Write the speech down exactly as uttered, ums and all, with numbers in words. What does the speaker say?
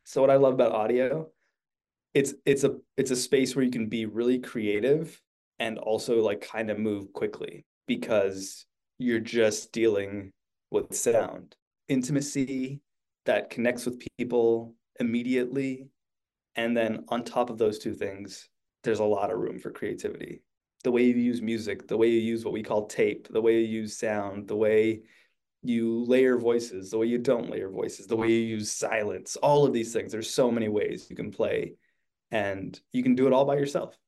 So what I love about audio, it's it's a it's a space where you can be really creative and also like kind of move quickly because you're just dealing with sound. Intimacy that connects with people immediately. And then on top of those two things, there's a lot of room for creativity. The way you use music, the way you use what we call tape, the way you use sound, the way you layer voices, the way you don't layer voices, the way you use silence, all of these things. There's so many ways you can play and you can do it all by yourself.